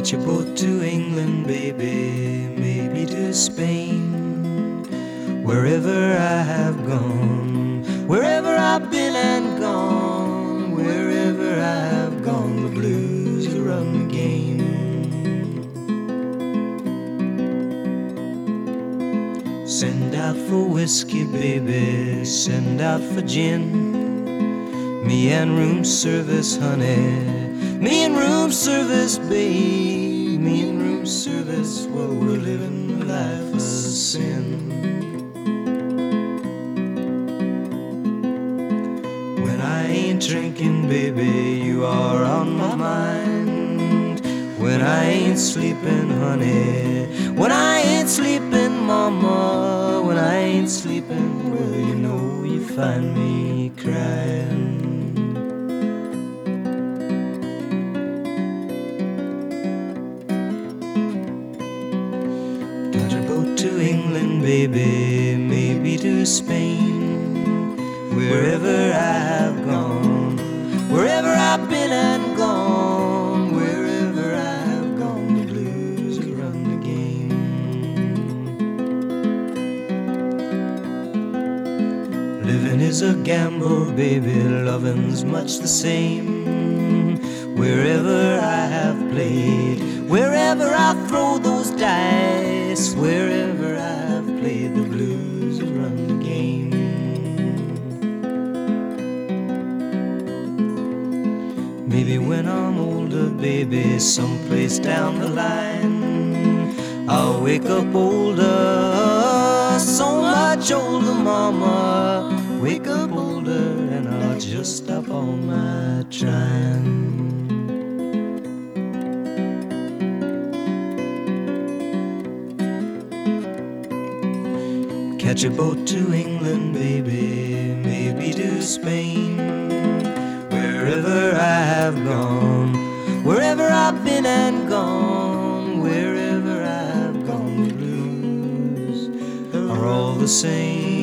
Catch a boat to England, baby, maybe to Spain. Wherever I have gone, wherever I've been and gone, wherever I have gone, the blues run the game. Send out for whiskey, baby, send out for gin. Me and room service, honey, me and room service, babe, me and room service, well, we're living the life of sin. When I ain't drinking, baby, you are on my mind. When I ain't sleeping, honey, when I ain't sleeping, mama, when I ain't sleeping, well, you know you find me crying. To England, baby, maybe to Spain. Wherever I have gone, wherever I've been and gone, wherever I have gone, the blues run the game. Living is a gamble, baby, loving's much the same. Wherever I have played, wherever I throw those dice, wherever I've played, the blues run the game. Maybe when I'm older, baby, someplace down the line, I'll wake up older, so much older, mama. Wake up older and I'll just stop all my trying. Catch a boat to England, baby, maybe to Spain. Wherever I have gone, wherever I've been and gone, wherever I have gone, the blues are all the same.